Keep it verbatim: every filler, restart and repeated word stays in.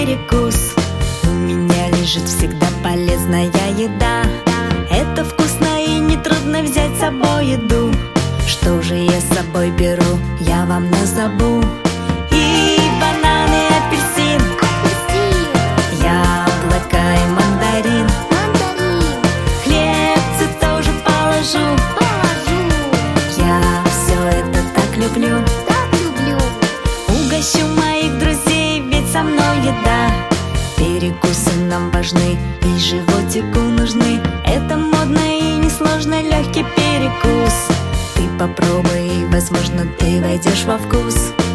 перекус. У меня лежит всегда полезная еда. Это вкусно и нетрудно взять с собой еду. Что же я с собой беру, я вам назову. И банан, и апельсин, апельсин, яблоко и мандарин. мандарин, Хлебцы тоже положу. положу, Я все это так люблю. так люблю. Угощу моих друзей, ведь со мной еда. Перекусы нам важны и животику нужны. Это модно и несложно, легкий перекус. Ты попробуй, возможно, ты войдешь во вкус.